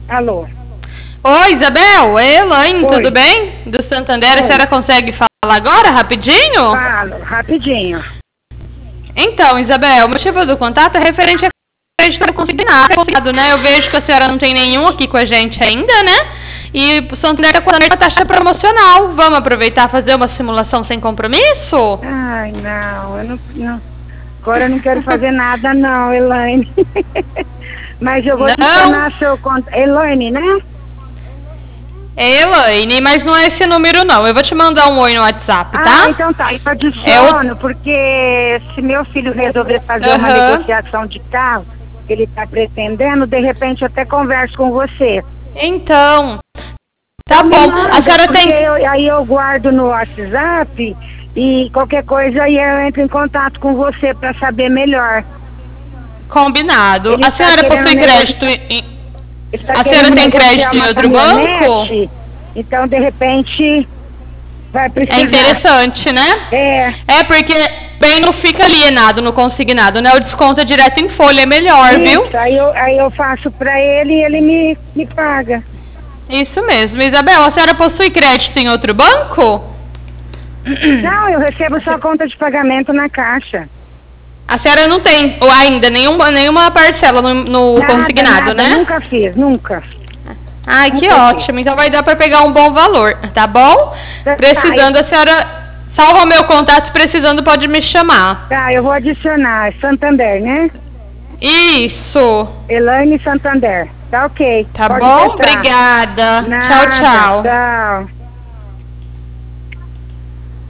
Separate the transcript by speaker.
Speaker 1: Alô?
Speaker 2: Oi, Isabel, é Elaine,
Speaker 1: Oi.
Speaker 2: tudo bem? Do Santander,
Speaker 1: Oi.
Speaker 2: a senhora consegue falar agora, rapidinho?
Speaker 1: Falo, rapidinho.
Speaker 2: Então, Isabel, o motivo do contato é referente a crédito não consignado, né? Eu vejo que a senhora não tem nenhum aqui com a gente ainda, né? E o Santander está com a taxa promocional. Vamos aproveitar e fazer uma simulação sem compromisso?
Speaker 1: Ai, não, eu não. Agora eu não quero fazer nada, não, Elaine. Mas eu vou
Speaker 2: Não?
Speaker 1: adicionar seu contato. Elaine, né?
Speaker 2: É Elaine, mas não é esse número não. Eu vou te mandar um oi no WhatsApp, tá?
Speaker 1: Ah, então tá. Eu adiciono, porque se meu filho resolver fazer uma negociação de carro, que ele tá pretendendo, de repente eu até converso com você.
Speaker 2: Então, tá bom. A senhora tem...
Speaker 1: Aí eu guardo no WhatsApp e qualquer coisa aí eu entro em contato com você para saber melhor.
Speaker 2: Combinado.
Speaker 1: Ele
Speaker 2: A senhora
Speaker 1: tá
Speaker 2: possui
Speaker 1: querendo
Speaker 2: crédito em...
Speaker 1: Tá
Speaker 2: A senhora tem crédito em
Speaker 1: uma
Speaker 2: outro banco?
Speaker 1: caminhonete, então de repente vai precisar.
Speaker 2: É interessante, né?
Speaker 1: É
Speaker 2: porque bem não fica alienado no consignado, né? O desconto é direto em folha, é melhor, viu?
Speaker 1: isso, aí eu faço para ele e ele me paga.
Speaker 2: Isso mesmo. Isabel, a senhora possui crédito em outro banco?
Speaker 1: Não, eu recebo só conta de pagamento na caixa.
Speaker 2: A senhora não tem ou ainda nenhuma parcela no
Speaker 1: Nada,
Speaker 2: consignado,
Speaker 1: nada,
Speaker 2: né?
Speaker 1: Nunca fiz, nunca.
Speaker 2: Ai, que ótimo. Então vai dar para pegar um bom valor, tá bom? Precisando, a senhora salva meu contato, precisando pode me chamar.
Speaker 1: Tá, eu vou adicionar Santander, né?
Speaker 2: Isso.
Speaker 1: Elaine Santander. Tá ok.
Speaker 2: Tá
Speaker 1: Pode
Speaker 2: bom?
Speaker 1: deixar.
Speaker 2: Obrigada.
Speaker 1: Nada,
Speaker 2: Tchau, tchau.
Speaker 1: Tchau.